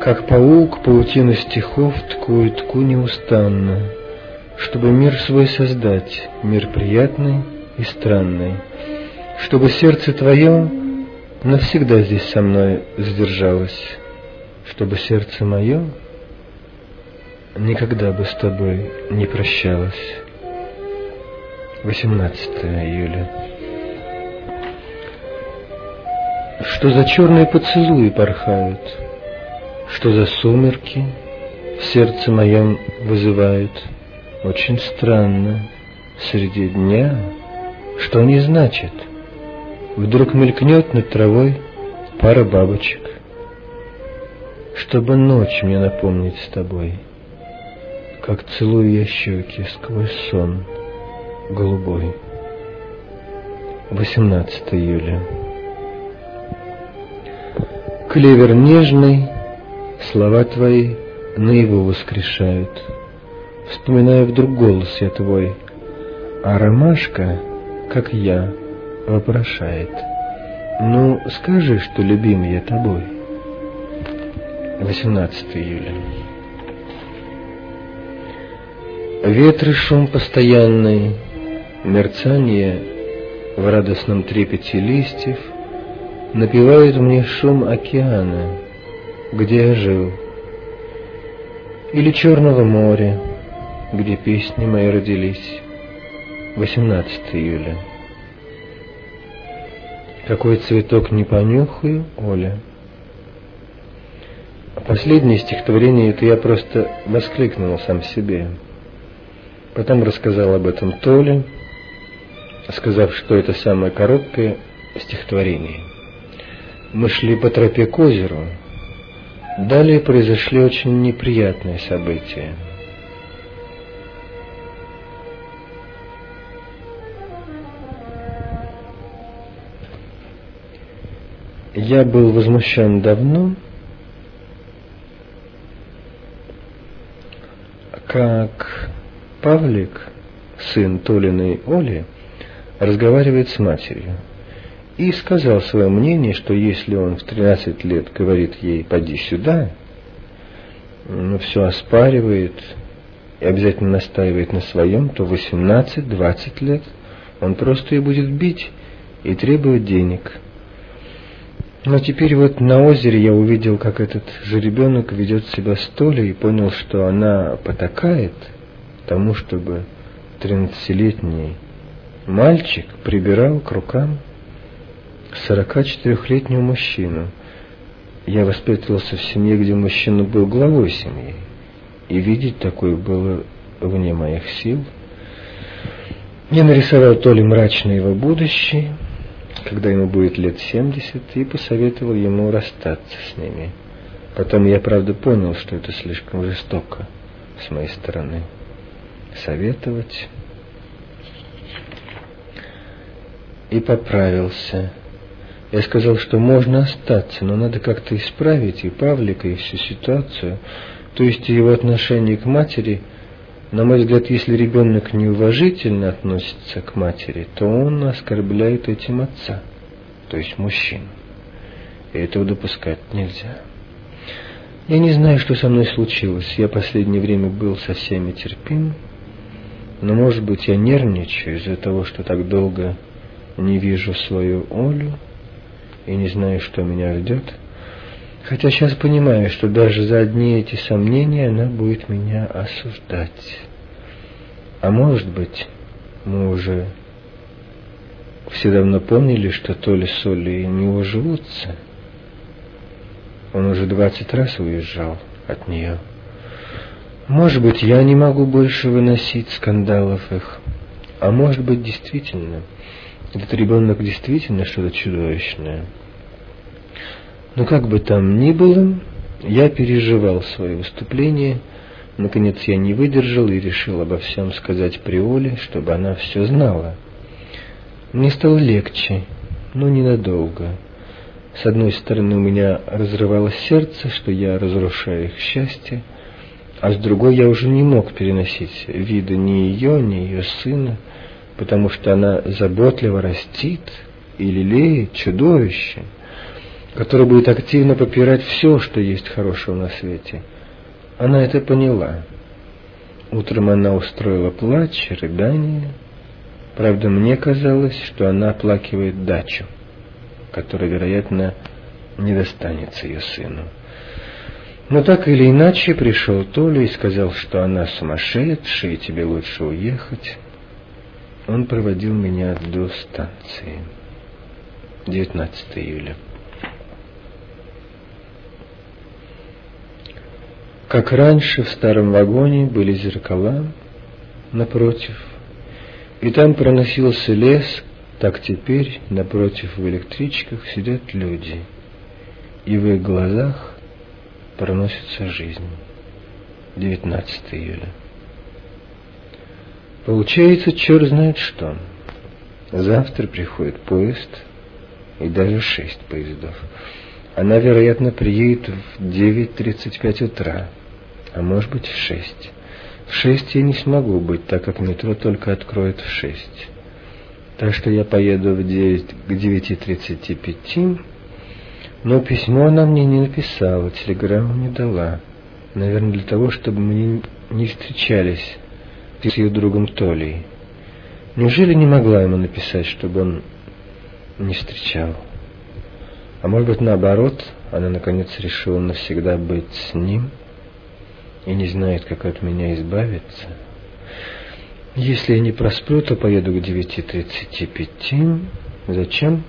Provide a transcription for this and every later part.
Как паук паутину стихов ткую, тку неустанно, чтобы мир свой создать, мир приятный и странный, чтобы сердце твое навсегда здесь со мной задержалось, чтобы сердце мое никогда бы с тобой не прощалось. 18 июля. Что за черные поцелуи порхают, что за сумерки в сердце моем вызывают? Очень странно, среди дня, что они значат? Вдруг мелькнет над травой пара бабочек, чтобы ночь мне напомнить с тобой, как целую я щеки сквозь сон голубой. 18 июля. Клевер нежный, слова твои наяву воскрешают. Вспоминаю вдруг голос я твой, а ромашка, как я, вопрошает: ну, скажи, что любим я тобой. 18 июля. Ветры шум постоянный, мерцание в радостном трепете листьев напевают мне шум океана, где я жил, или Черного моря, где песни мои родились. 18 июля. Какой цветок не понюхаю, Оля. Последнее стихотворение это я просто воскликнул сам себе. Потом рассказал об этом Толе, сказав, что это самое короткое стихотворение. Мы шли по тропе к озеру. Далее произошли очень неприятные события. Я был возмущен давно, как Павлик, сын Толиной Оли, разговаривает с матерью. И сказал свое мнение, что если он в 13 лет говорит ей «поди сюда», все оспаривает и обязательно настаивает на своем, то 18-20 лет он просто ее будет бить и требовать денег. Но теперь вот на озере я увидел, как этот же ребенок ведет себя с Толей, и понял, что она потакает тому, чтобы 13-летний мальчик прибирал к рукам 44-летнего мужчину. Я воспитывался в семье, где мужчина был главой семьи, и видеть такое было вне моих сил. Я нарисовал Толе мрачное его будущее, когда ему будет лет 70, и посоветовал ему расстаться с ними. Потом я, правда, понял, что это слишком жестоко с моей стороны советовать, и поправился. Я сказал, что можно остаться, но надо как-то исправить и Павлика, и всю ситуацию, то есть его отношение к матери. На мой взгляд, если ребенок неуважительно относится к матери, то он оскорбляет этим отца, то есть мужчину. И этого допускать нельзя. Я не знаю, что со мной случилось. Я последнее время был со всеми терпим, но, может быть, я нервничаю из-за того, что так долго не вижу свою Олю и не знаю, что меня ждет. Хотя сейчас понимаю, что даже за одни эти сомнения она будет меня осуждать. А может быть, мы уже все давно поняли, что Толя с Олей не уживутся. Он уже 20 раз уезжал от нее. Может быть, я не могу больше выносить скандалов их. А может быть, действительно, этот ребенок действительно что-то чудовищное. Но как бы там ни было, я переживал свое выступление. Наконец я не выдержал и решил обо всем сказать при Оле, чтобы она все знала. Мне стало легче, но ненадолго. С одной стороны, у меня разрывалось сердце, что я разрушаю их счастье, а с другой я уже не мог переносить вида ни ее сына, потому что она заботливо растит и лелеет чудовище. который будет активно попирать все, что есть хорошего на свете. Она это поняла. Утром она устроила плач, рыдание. Правда, мне казалось, что она оплакивает дачу, которая, вероятно, не достанется ее сыну. Но так или иначе пришел Толя и сказал, что она сумасшедшая, и тебе лучше уехать. Он проводил меня до станции. 19 июля. Как раньше в старом вагоне были зеркала напротив, и там проносился лес, так теперь напротив в электричках сидят люди, и в их глазах проносится жизнь. 19 июля. Получается, черт знает что. Завтра приходит поезд, и даже 6 поездов. Она, вероятно, приедет в 9:35 утра, а может быть в 6. В 6 я не смогу быть, так как метро только откроет в 6. Так что я поеду к 9:35, но письмо она мне не написала, телеграмму не дала. Наверное, для того, чтобы мы не встречались с ее другом Толей. Неужели не могла ему написать, чтобы он не встречал? А может быть, наоборот, она наконец решила навсегда быть с ним и не знает, как от меня избавиться. Если я не просплю, то поеду к 9:35. Зачем?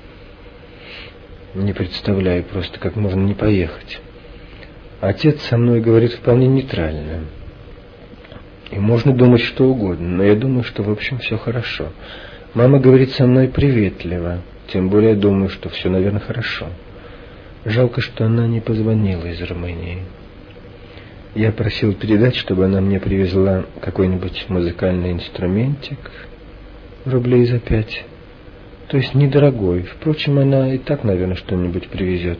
Не представляю просто, как можно не поехать. Отец со мной говорит вполне нейтрально. И можно думать что угодно, но я думаю, что в общем все хорошо. Мама говорит со мной приветливо, тем более я думаю, что все, наверное, хорошо. Жалко, что она не позвонила из Румынии. Я просил передать, чтобы она мне привезла какой-нибудь музыкальный инструментик, рублей за 5. То есть недорогой. Впрочем, она и так, наверное, что-нибудь привезет.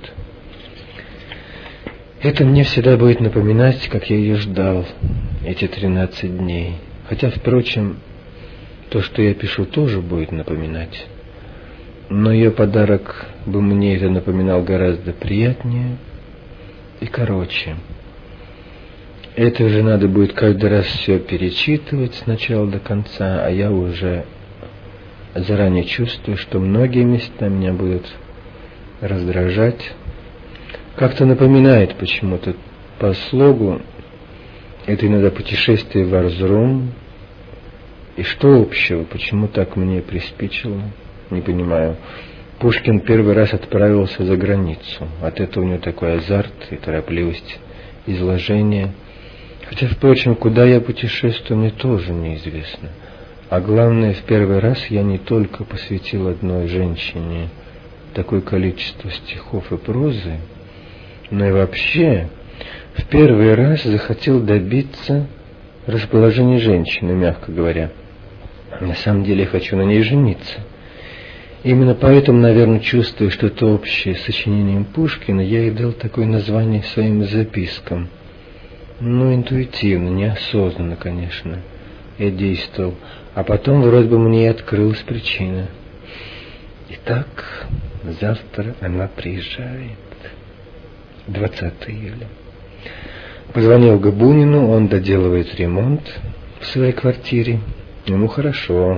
Это мне всегда будет напоминать, как я ее ждал эти 13 дней. Хотя, впрочем, то, что я пишу, тоже будет напоминать. Но ее подарок бы мне это напоминал гораздо приятнее и короче. Это же надо будет каждый раз все перечитывать с начала до конца, а я уже заранее чувствую, что многие места меня будут раздражать. Как-то напоминает почему-то по слогу это иногда путешествие в Арзрум. И что общего? Почему так мне приспичило? Не понимаю. Пушкин первый раз отправился за границу. От этого у него такой азарт и торопливость изложения. Хотя, впрочем, куда я путешествую, мне тоже неизвестно. А главное, в первый раз я не только посвятил одной женщине такое количество стихов и прозы, но и вообще в первый раз захотел добиться расположения женщины, мягко говоря. На самом деле я хочу на ней жениться. Именно поэтому, наверное, чувствую, что это общее с сочинением Пушкина, я и дал такое название своим запискам. Ну, интуитивно, неосознанно, конечно, я действовал. А потом вроде бы мне и открылась причина. Итак, завтра она приезжает. 20 июля. Позвонил Габунину, он доделывает ремонт в своей квартире. Ему хорошо.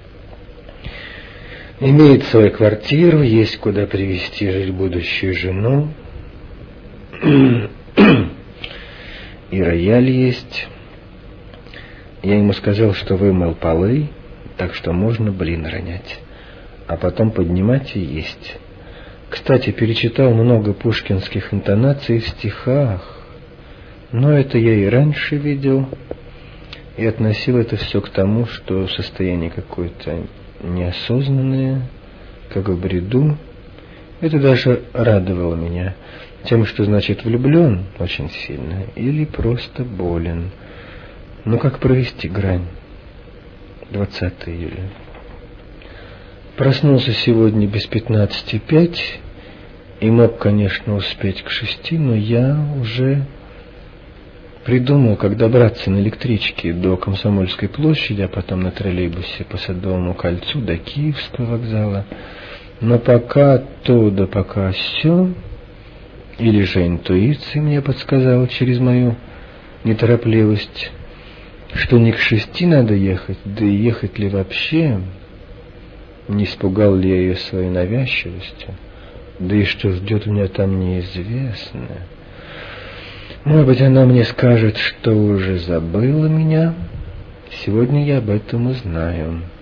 Имеет свою квартиру, есть куда привезти жить будущую жену. И рояль есть. Я ему сказал, что вымыл полы, так что можно блин ронять. А потом поднимать и есть. Кстати, перечитал много пушкинских интонаций в стихах. Но это я и раньше видел. И относил это все к тому, что состояние какое-то неосознанное, как в бреду. Это даже радовало меня тем, что значит влюблен очень сильно или просто болен. Но как провести грань? 20 июля. Проснулся сегодня без 15:05 и мог, конечно, успеть к 6, но я уже придумал, как добраться на электричке до Комсомольской площади, а потом на троллейбусе по Садовому кольцу до Киевского вокзала. Но пока то, да пока сё, или же интуиция мне подсказала через мою неторопливость, что не к 6 надо ехать, да и ехать ли вообще, не испугал ли я ее своей навязчивостью, да и что ждет меня там неизвестное. Может быть, она мне скажет, что уже забыла меня. Сегодня я об этом узнаю.